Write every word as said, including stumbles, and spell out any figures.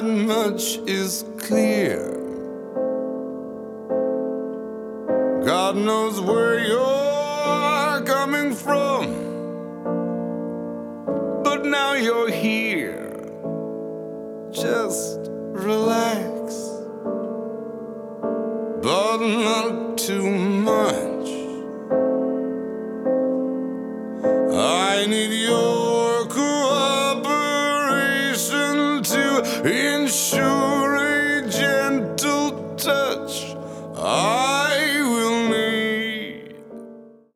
much is clear. God knows where you're coming from, but now you're here. Just relax, but not too much.